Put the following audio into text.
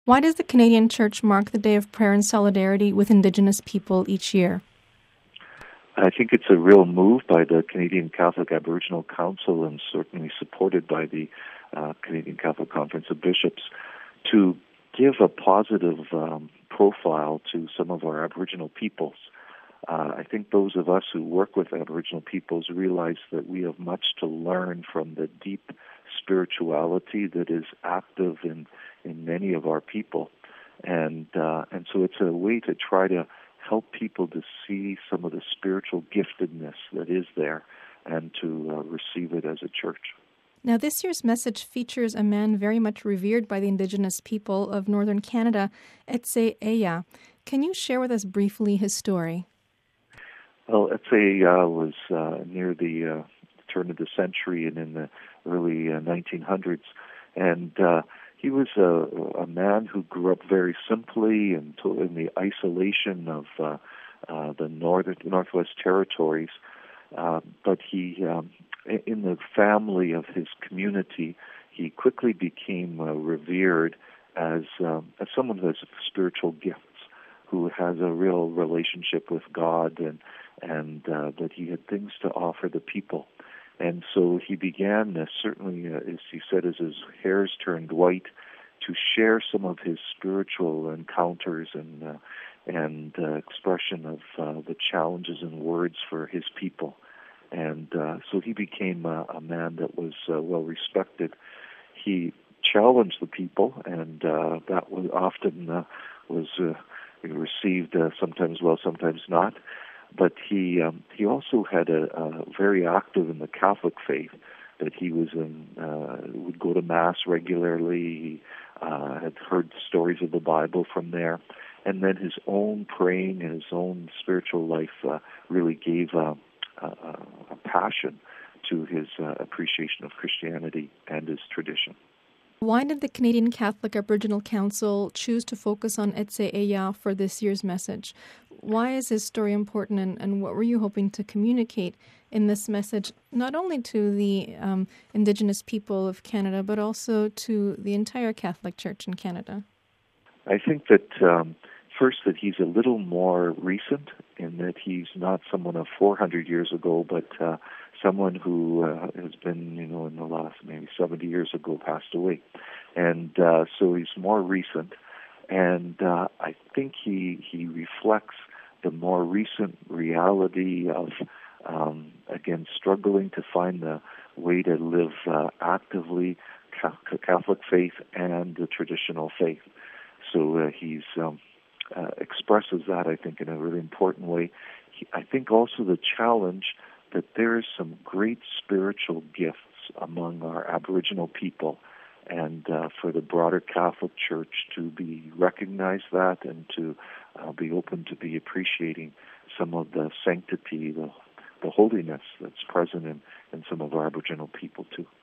Why does the Canadian Church mark the Day of Prayer and Solidarity with Indigenous people each year? I think it's a real move by the Canadian Catholic Aboriginal Council and certainly supported by the Canadian Catholic Conference of Bishops to give a positive profile to some of our Aboriginal peoples. I think those of us who work with Aboriginal peoples realize that we have much to learn from the deep spirituality that is active in many of our people. And so it's a way to try to help people to see some of the spiritual giftedness that is there and to receive it as a church. Now, this year's message features a man very much revered by the Indigenous people of northern Canada, Etse Aya. Can you share with us briefly his story? Well, Etse Aya was near the turn of the century and in the early 1900s, and he was a man who grew up very simply and in the isolation of the Northwest Territories. But he, in the family of his community, he quickly became revered as someone who has spiritual gifts, who has a real relationship with God, and that he had things to offer the people. And so he began, certainly, as he said, as his hairs turned white, to share some of his spiritual encounters and expression of the challenges and words for his people. And so he became a man that was well respected. He challenged the people, and that was often was received sometimes well, sometimes not. But he also had a very active in the Catholic faith. That he was would go to Mass regularly. He had heard stories of the Bible from there, and then his own praying and his own spiritual life really gave a passion to his appreciation of Christianity and his tradition. Why did the Canadian Catholic Aboriginal Council choose to focus on Etse Aya for this year's message? Why is his story important, and what were you hoping to communicate in this message, not only to the Indigenous people of Canada, but also to the entire Catholic Church in Canada? I think that, first, that he's a little more recent in that he's not someone of 400 years ago, but someone who has been, in the last maybe 70 years ago, passed away. And so he's more recent. And I think he reflects the more recent reality of, again, struggling to find the way to live actively Catholic faith and the traditional faith. So he's expresses that, I think, in a really important way. I think also the challenge that there is some great spiritual gifts among our Aboriginal people, and for the broader Catholic Church to be recognize that and to be open to be appreciating some of the sanctity, the holiness that's present in some of our Aboriginal people too.